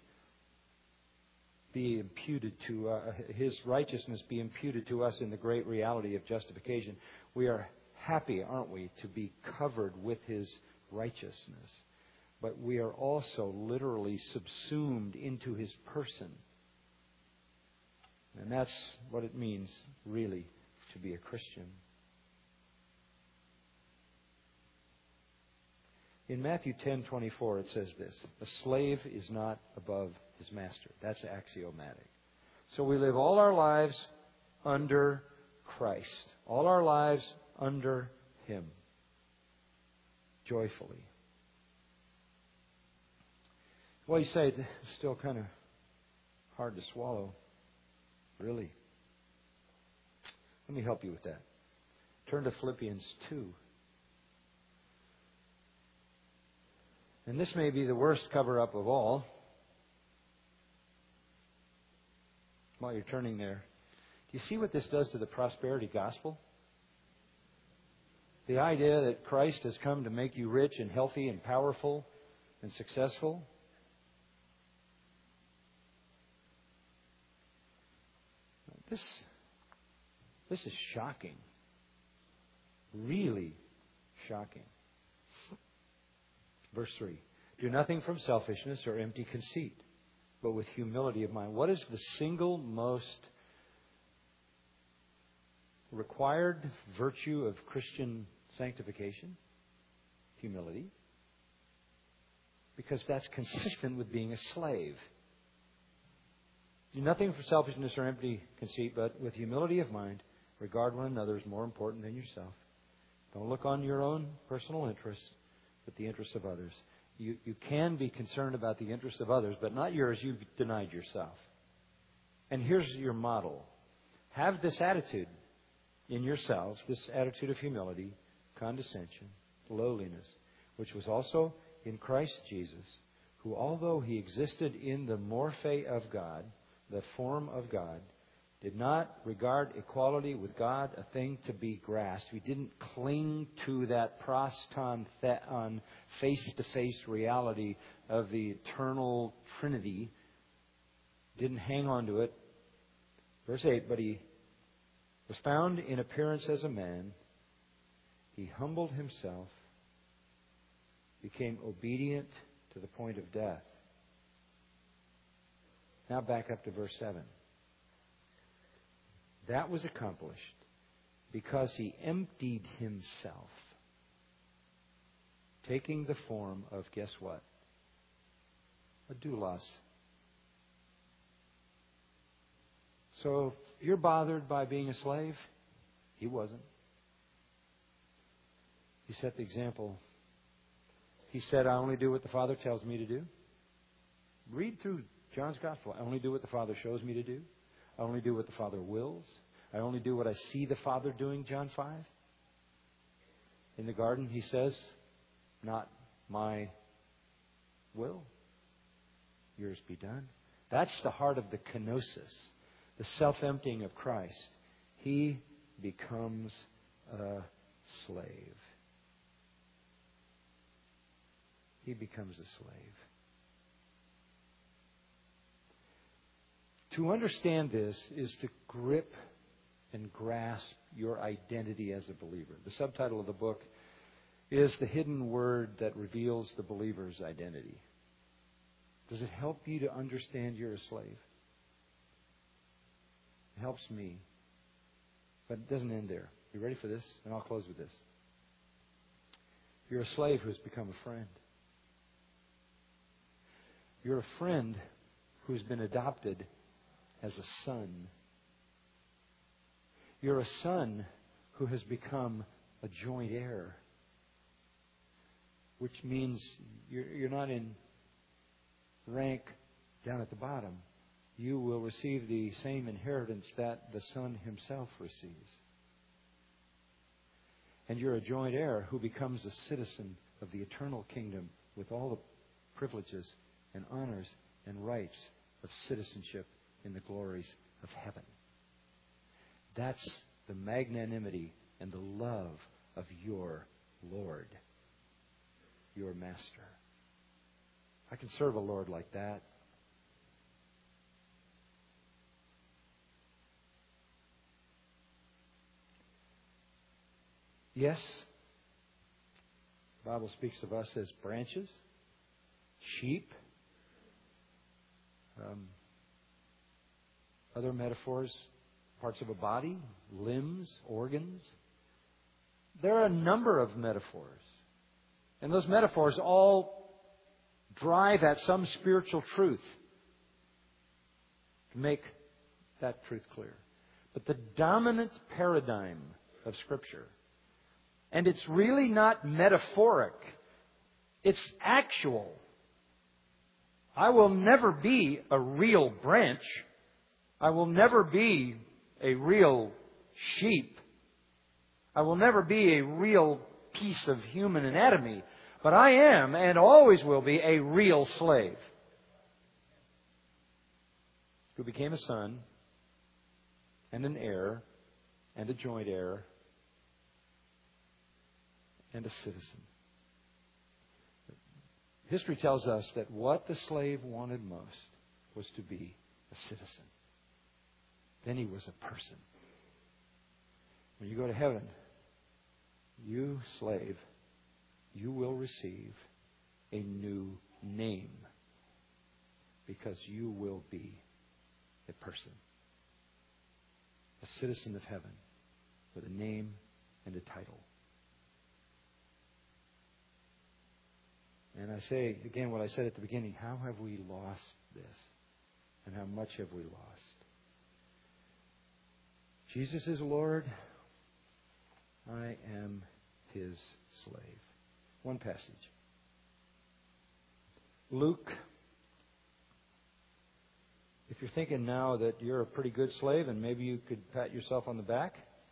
be imputed to His righteousness be imputed to us in the great reality of justification. We are happy, aren't we, to be covered with His righteousness. But we are also literally subsumed into His person. And that's what it means, really, to be a Christian. In Matthew 10:24, it says this: a slave is not above his master. That's axiomatic. So we live all our lives under Christ. All our lives under Him. Joyfully. Well, you say it's still kind of hard to swallow. Really? Let me help you with that. Turn to Philippians 2. And this may be the worst cover-up of all. While you're turning there, do you see what this does to the prosperity gospel? The idea that Christ has come to make you rich and healthy and powerful and successful. This is shocking. Really shocking. Verse 3. Do nothing from selfishness or empty conceit, but with humility of mind. What is the single most required virtue of Christian sanctification? Humility. Because that's consistent with being a slave. Do nothing for selfishness or empty conceit, but with humility of mind, regard one another as more important than yourself. Don't look on your own personal interests, but the interests of others. You can be concerned about the interests of others, but not yours. You've denied yourself. And here's your model. Have this attitude in yourselves, this attitude of humility, condescension, lowliness, which was also in Christ Jesus, who, although He existed in the morphe of God, the form of God, did not regard equality with God a thing to be grasped. He didn't cling to that proston theon, face-to-face reality of the eternal Trinity. Didn't hang on to it. Verse 8, but He was found in appearance as a man. He humbled Himself, became obedient to the point of death. Now back up to verse 7. That was accomplished because He emptied Himself, taking the form of, guess what? A doulos. So if you're bothered by being a slave, He wasn't. He set the example. He said, I only do what the Father tells me to do. Read through John's Gospel. I only do what the Father shows me to do. I only do what the Father wills. I only do what I see the Father doing, John 5. In the garden, He says, not my will, yours be done. That's the heart of the kenosis, the self-emptying of Christ. He becomes a slave. He becomes a slave. To understand this is to grip and grasp your identity as a believer. The subtitle of the book is The Hidden Word That Reveals the Believer's Identity. Does it help you to understand you're a slave? It helps me. But it doesn't end there. You ready for this? And I'll close with this. You're a slave who's become a friend. You're a friend who's been adopted as a son. You're a son who has become a joint heir, which means you're not in rank down at the bottom. You will receive the same inheritance that the Son Himself receives. And you're a joint heir who becomes a citizen of the eternal kingdom with all the privileges and honors and rights of citizenship in the glories of heaven. That's the magnanimity and the love of your Lord, your Master. I can serve a Lord like that. Yes, the Bible speaks of us as branches, sheep, other metaphors, parts of a body, limbs, organs. There are a number of metaphors. And those metaphors all drive at some spiritual truth to make that truth clear. But the dominant paradigm of Scripture, and it's really not metaphoric, it's actual. I will never be a real branch. I will never be a real sheep. I will never be a real piece of human anatomy. But I am and always will be a real slave who became a son and an heir and a joint heir and a citizen. History tells us that what the slave wanted most was to be a citizen. Then he was a person. When you go to heaven, you, slave, you will receive a new name, because you will be a person, a citizen of heaven with a name and a title. And I say again what I said at the beginning, how have we lost this? And how much have we lost? Jesus is Lord. I am His slave. One passage. Luke. If you're thinking now that you're a pretty good slave and maybe you could pat yourself on the back.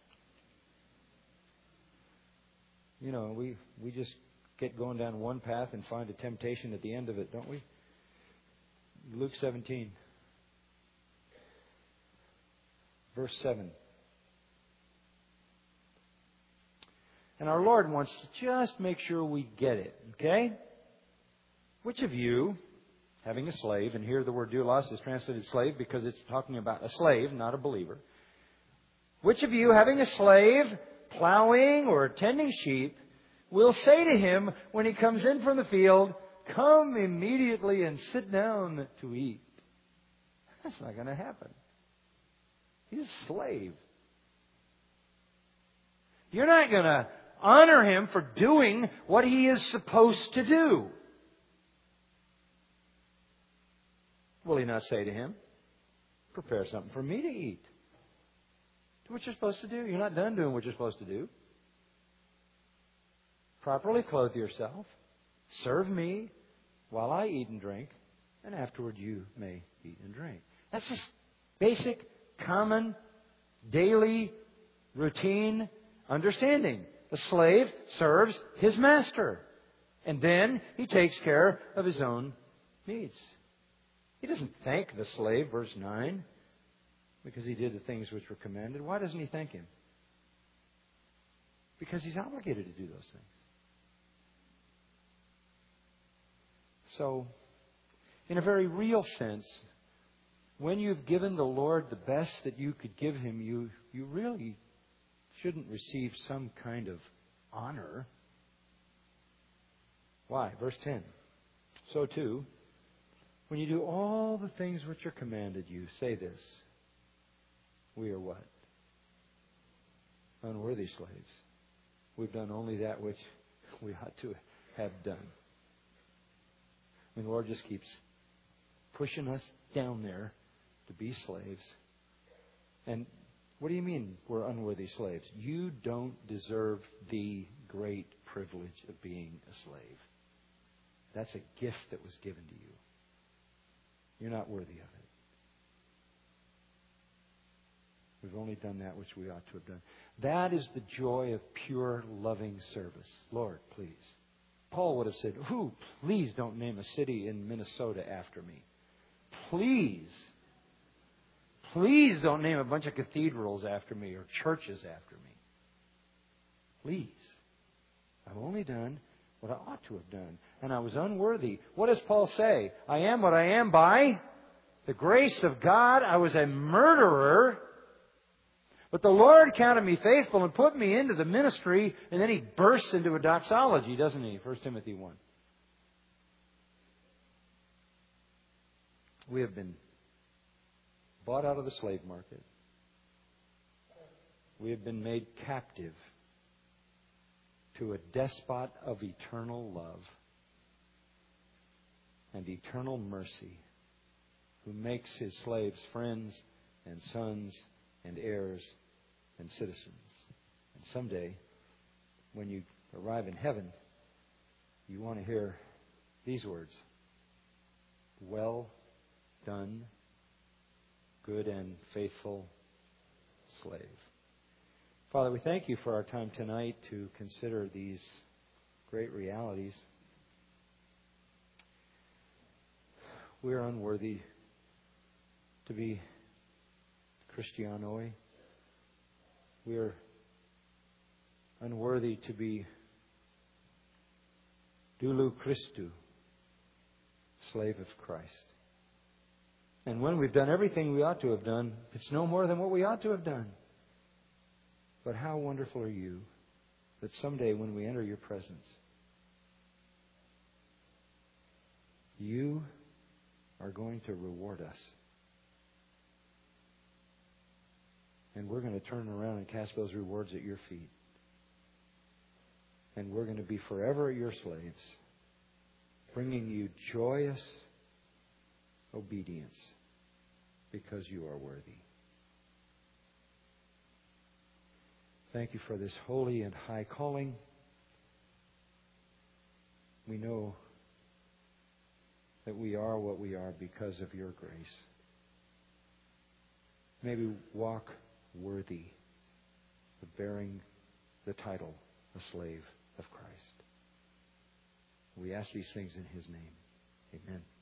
You know, we just get going down one path and find a temptation at the end of it, don't we? Luke 17. Verse 7. And our Lord wants to just make sure we get it, okay? Which of you, having a slave, and here the word doulos is translated slave because it's talking about a slave, not a believer. Which of you, having a slave, plowing or tending sheep, will say to him when he comes in from the field, come immediately and sit down to eat? That's not going to happen. He's a slave. You're not going to honor him for doing what he is supposed to do. Will he not say to him, prepare something for me to eat? Do what you're supposed to do. You're not done doing what you're supposed to do. Properly clothe yourself. Serve me while I eat and drink, and afterward you may eat and drink. That's just basic, common, daily, routine understanding. The slave serves his master, and then he takes care of his own needs. He doesn't thank the slave, verse 9, because he did the things which were commanded. Why doesn't he thank him? Because he's obligated to do those things. So, in a very real sense, when you've given the Lord the best that you could give Him, you really shouldn't receive some kind of honor. Why? Verse 10. So too, when you do all the things which are commanded you, say this: we are what? Unworthy slaves. We've done only that which we ought to have done. I mean, the Lord just keeps pushing us down there to be slaves. And what do you mean we're unworthy slaves? You don't deserve the great privilege of being a slave. That's a gift that was given to you. You're not worthy of it. We've only done that which we ought to have done. That is the joy of pure, loving service. Lord, please. Paul would have said, ooh, please don't name a city in Minnesota after me. Please. Please don't name a bunch of cathedrals after me or churches after me. Please. I've only done what I ought to have done. And I was unworthy. What does Paul say? I am what I am by the grace of God. I was a murderer. But the Lord counted me faithful and put me into the ministry. And then he bursts into a doxology, doesn't he? 1 Timothy 1. We have been bought out of the slave market. We have been made captive to a despot of eternal love and eternal mercy, who makes his slaves friends and sons and heirs and citizens. And someday, when you arrive in heaven, you want to hear these words: well done, good and faithful slave. Father, we thank you for our time tonight to consider these great realities. We are unworthy to be Christianoi. We are unworthy to be Doulou Christou, slave of Christ. And when we've done everything we ought to have done, it's no more than what we ought to have done. But how wonderful are you that someday when we enter your presence, You are going to reward us. And we're going to turn around and cast those rewards at your feet. And we're going to be forever your slaves, bringing you joyous obedience because you are worthy. Thank you for this holy and high calling. We know that we are what we are because of your grace. May we walk worthy of bearing the title, a slave of Christ. We ask these things in His name. Amen.